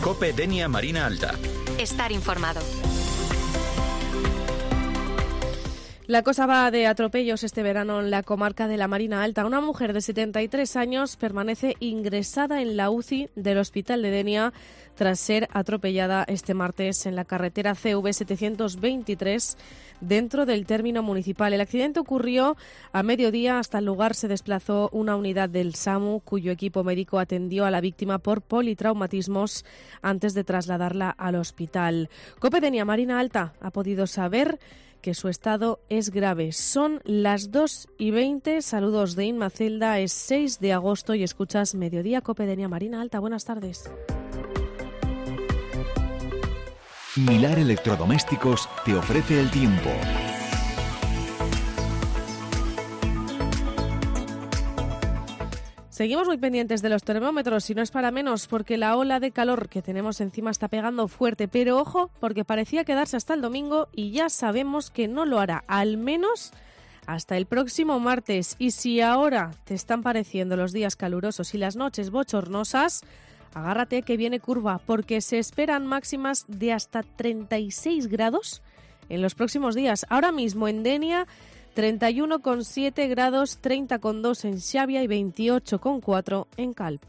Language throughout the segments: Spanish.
COPE Denia Marina Alta. Estar informado. La cosa va de atropellos este verano en la comarca de la Marina Alta. Una mujer de 73 años permanece ingresada en la UCI del Hospital de Denia tras ser atropellada este martes en la carretera CV 723 dentro del término municipal. El accidente ocurrió a mediodía. Hasta el lugar se desplazó una unidad del SAMU cuyo equipo médico atendió a la víctima por politraumatismos antes de trasladarla al hospital. COPE Denia Marina Alta ha podido saber que su estado es grave. Son las 2:20. Saludos de Inma Celda. Es 6 de agosto y escuchas Mediodía COPE Denia Marina Alta. Buenas tardes. Milar Electrodomésticos te ofrece el tiempo. Seguimos muy pendientes de los termómetros y no es para menos porque la ola de calor que tenemos encima está pegando fuerte, pero ojo porque parecía quedarse hasta el domingo y ya sabemos que no lo hará, al menos hasta el próximo martes. Y si ahora te están pareciendo los días calurosos y las noches bochornosas, agárrate que viene curva porque se esperan máximas de hasta 36 grados en los próximos días. Ahora mismo en Denia 31,7 grados, 30,2 en Xavia y 28,4 en Calp.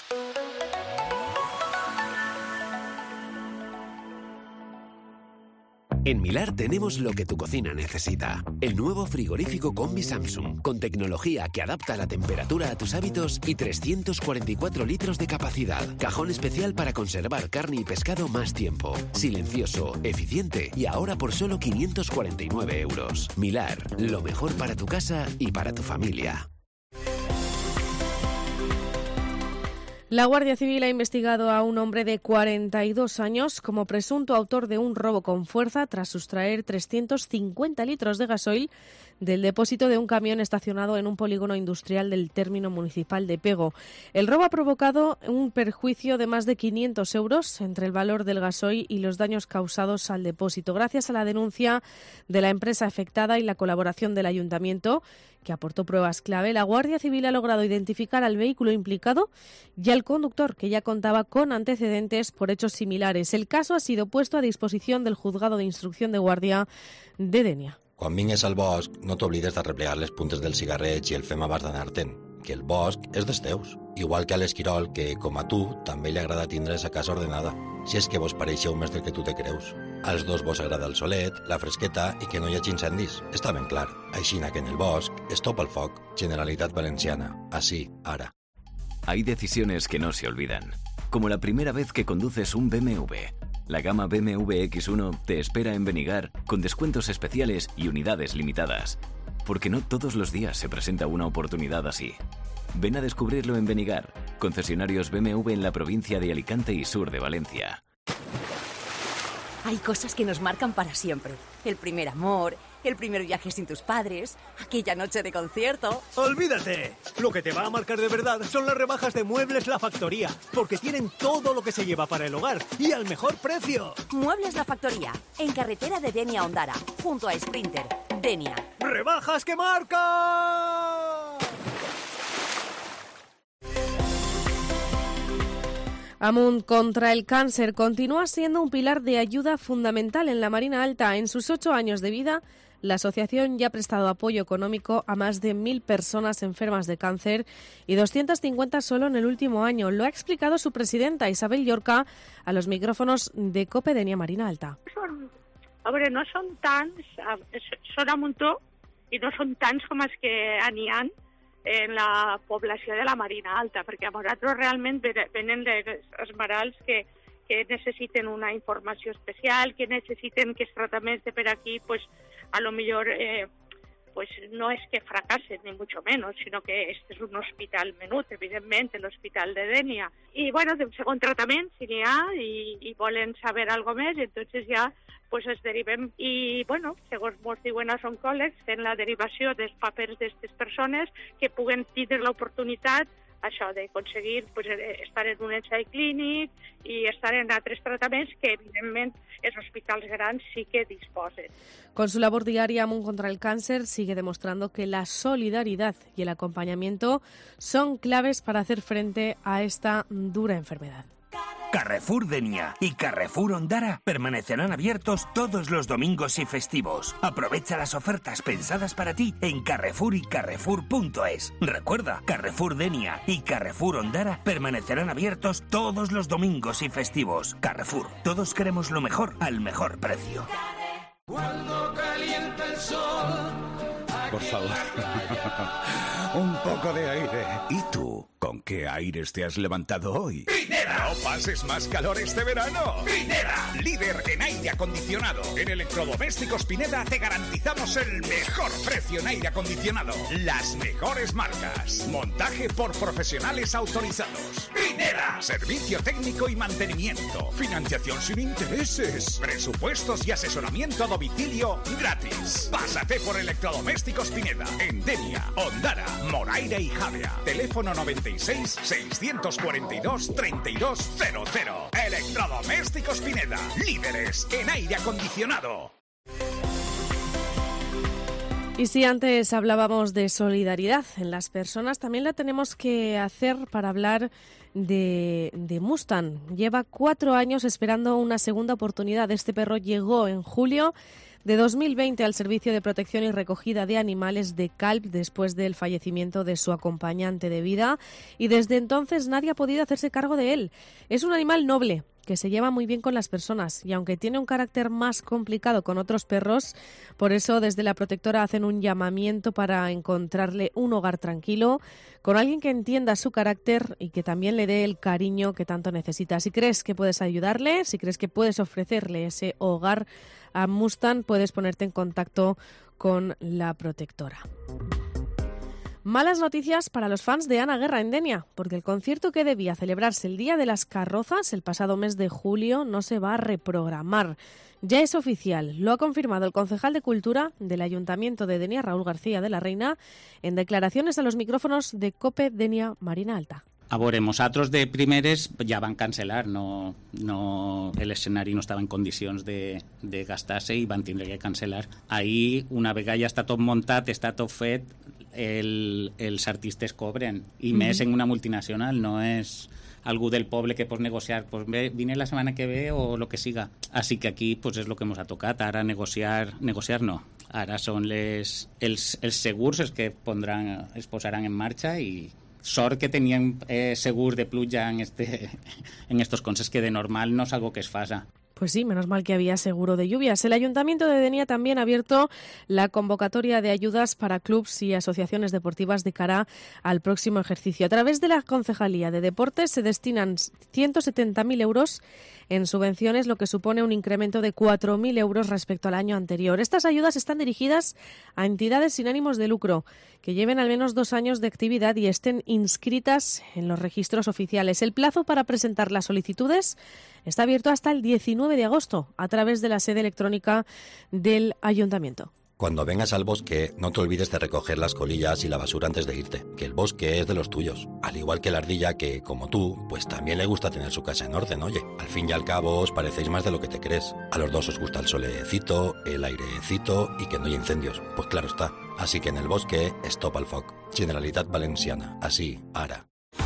En Milar tenemos lo que tu cocina necesita. El nuevo frigorífico Combi Samsung, con tecnología que adapta la temperatura a tus hábitos y 344 litros de capacidad. Cajón especial para conservar carne y pescado más tiempo. Silencioso, eficiente y ahora por solo 549 euros. Milar, lo mejor para tu casa y para tu familia. La Guardia Civil ha investigado a un hombre de 42 años como presunto autor de un robo con fuerza tras sustraer 350 litros de gasoil del depósito de un camión estacionado en un polígono industrial del término municipal de Pego. El robo ha provocado un perjuicio de más de 500 euros entre el valor del gasoil y los daños causados al depósito. Gracias a la denuncia de la empresa afectada y la colaboración del ayuntamiento, que aportó pruebas clave, la Guardia Civil ha logrado identificar al vehículo implicado y al conductor, que ya contaba con antecedentes por hechos similares. El caso ha sido puesto a disposición del Juzgado de Instrucción de Guàrdia de Denia. Quan vingues al bosc, no t'oblides de replegar les puntes del cigarret i el fem abans d'anar-te'n, que el bosc és dels teus. Igual que a l'Esquirol, que, com a tu, també li agrada tindre sa casa ordenada, si és que vos pareixeu més del que tu te creus. Als dos vos agrada el solet, la fresqueta i que no hi hagi incendis. Està ben clar. Aixina que en el bosc es topa el foc. Generalitat Valenciana. Así, ara. Hay decisiones que no se olvidan, como la primera vez que conduces un BMW. La gama BMW X1 te espera en Benigar con descuentos especiales y unidades limitadas. Porque no todos los días se presenta una oportunidad así. Ven a descubrirlo en Benigar, concesionarios BMW en la provincia de Alicante y sur de Valencia. Hay cosas que nos marcan para siempre. El primer amor, el primer viaje sin tus padres, aquella noche de concierto. ¡Olvídate! Lo que te va a marcar de verdad son las rebajas de Muebles La Factoría, porque tienen todo lo que se lleva para el hogar y al mejor precio. Muebles La Factoría, en carretera de Denia a Ondara, junto a Sprinter. Denia. ¡Rebajas que marcan! Amunt contra el cáncer continúa siendo un pilar de ayuda fundamental en la Marina Alta. En sus 8 años de vida, la asociación ya ha prestado apoyo económico a más de 1.000 personas enfermas de cáncer y 250 solo en el último año. Lo ha explicado su presidenta, Isabel Llorca, a los micrófonos de COPE Denia Marina Alta. No són tants, són un muntó i no són tants com els que n'hi ha en la població de la Marina Alta, perquè a nosaltres realment venen els malalts que necessiten una informació especial, que necessiten que els tractaments de per aquí, pues, a lo millor no és que fracassen, ni mucho menos, sinó que este és un hospital menut, evidentment, l'hospital de Denia. I, de segon tractament, si n'hi ha, i volen saber algo més, entonces ja pues es deriven i, segons ens diuen els oncòlegs, fent la derivació dels papers d'aquestes persones que puguen tindre l'oportunitat això d'aconseguir estar en un ensai clínic i estar en altres trataments que, evidentment, els hospitals grans sí que disposen. Con su labor diaria, Amunt contra el cáncer sigue demostrando que la solidaridad y el acompañamiento son claves para hacer frente a esta dura enfermedad. Carrefour Denia y Carrefour Ondara permanecerán abiertos todos los domingos y festivos. Aprovecha las ofertas pensadas para ti en Carrefour y Carrefour.es. Recuerda, Carrefour Denia y Carrefour Ondara permanecerán abiertos todos los domingos y festivos. Carrefour, todos queremos lo mejor al mejor precio. Cuando calienta el sol. Por favor, un poco de aire. ¿Y tú? ¿Con qué aires te has levantado hoy? ¡Pineda! No pases más calor este verano. ¡Pineda! Líder en aire acondicionado. En Electrodomésticos Pineda te garantizamos el mejor precio en aire acondicionado. Las mejores marcas. Montaje por profesionales autorizados. ¡Pineda! Servicio técnico y mantenimiento. Financiación sin intereses. Presupuestos y asesoramiento a domicilio gratis. Pásate por Electrodomésticos Pineda. En Denia, Ondara, Moraira y Javea. Teléfono 96-642-3200. Electrodomésticos Pineda. Líderes en aire acondicionado. Y si antes hablábamos de solidaridad en las personas, también la tenemos que hacer para hablar de Mustang. Lleva 4 años esperando una segunda oportunidad. Este perro llegó en julio de 2020 al Servicio de Protección y Recogida de Animales de Calp después del fallecimiento de su acompañante de vida y desde entonces nadie ha podido hacerse cargo de él. Es un animal noble que se lleva muy bien con las personas y aunque tiene un carácter más complicado con otros perros, por eso desde la protectora hacen un llamamiento para encontrarle un hogar tranquilo, con alguien que entienda su carácter y que también le dé el cariño que tanto necesita. Si crees que puedes ayudarle, si crees que puedes ofrecerle ese hogar a Mustang, puedes ponerte en contacto con la protectora. Malas noticias para los fans de Ana Guerra en Denia, porque el concierto que debía celebrarse el Día de las Carrozas el pasado mes de julio no se va a reprogramar. Ya es oficial, lo ha confirmado el concejal de Cultura del Ayuntamiento de Denia, Raúl García de la Reina, en declaraciones a los micrófonos de COPE Denia Marina Alta. A veure, nosaltres de primeres ja van cancel·lar, l'escenari no estava en condicions de gastar-se i van tindre que cancel·lar. Ahir, una vegada ja està tot muntat, està tot fet, els artistes cobren, i més en una multinacional, no és algú del poble que pots negociar, pues vine la setmana que ve o lo que siga. Així que aquí pues, és el que ens ha tocat, ara negociar no. Ara són els segurs els que es posaran en marxa i sort que tenían segur de pluja en estos cosas que de normal no es algo que es faça. Pues sí, menos mal que había seguro de lluvias. El Ayuntamiento de Denia también ha abierto la convocatoria de ayudas para clubs y asociaciones deportivas de cara al próximo ejercicio. A través de la Concejalía de Deportes se destinan 170.000 euros en subvenciones, lo que supone un incremento de 4.000 euros respecto al año anterior. Estas ayudas están dirigidas a entidades sin ánimos de lucro que lleven al menos 2 años de actividad y estén inscritas en los registros oficiales. El plazo para presentar las solicitudes está abierto hasta el 19 de agosto a través de la sede electrónica del Ayuntamiento. Cuando vengas al bosque, no te olvides de recoger las colillas y la basura antes de irte, que el bosque es de los tuyos. Al igual que la ardilla, que, como tú, pues también le gusta tener su casa en orden, oye. Al fin y al cabo os parecéis más de lo que te crees. A los dos os gusta el solecito, el airecito y que no hay incendios. Pues claro está. Así que en el bosque, stop al foc. Generalitat Valenciana. Así, ara.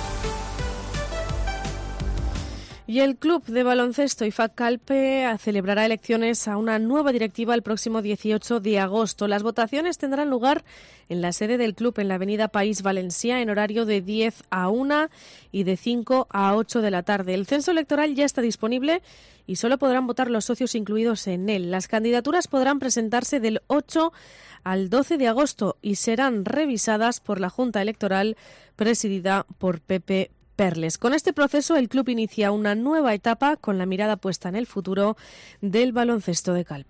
Y el Club de Baloncesto IFAC Calpe celebrará elecciones a una nueva directiva el próximo 18 de agosto. Las votaciones tendrán lugar en la sede del club en la avenida País Valencià en horario de 10 a 1 y de 5 a 8 de la tarde. El censo electoral ya está disponible y solo podrán votar los socios incluidos en él. Las candidaturas podrán presentarse del 8 al 12 de agosto y serán revisadas por la Junta Electoral presidida por Pepe Perles. Con este proceso, el club inicia una nueva etapa con la mirada puesta en el futuro del baloncesto de Calpe.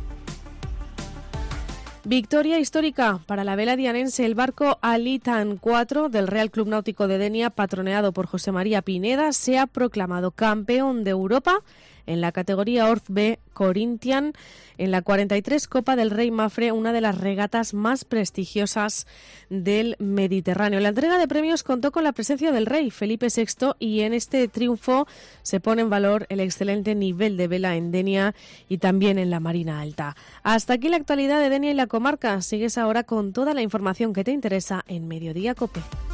Victoria histórica para la vela dianense. El barco Alitan 4 del Real Club Náutico de Denia, patroneado por José María Pineda, se ha proclamado campeón de Europa en la categoría Orth B Corinthian en la 43 Copa del Rey Mafre, una de las regatas más prestigiosas del Mediterráneo. La entrega de premios contó con la presencia del rey Felipe VI y en este triunfo se pone en valor el excelente nivel de vela en Denia y también en la Marina Alta. Hasta aquí la actualidad de Denia y la comarca. Sigues ahora con toda la información que te interesa en Mediodía COPE.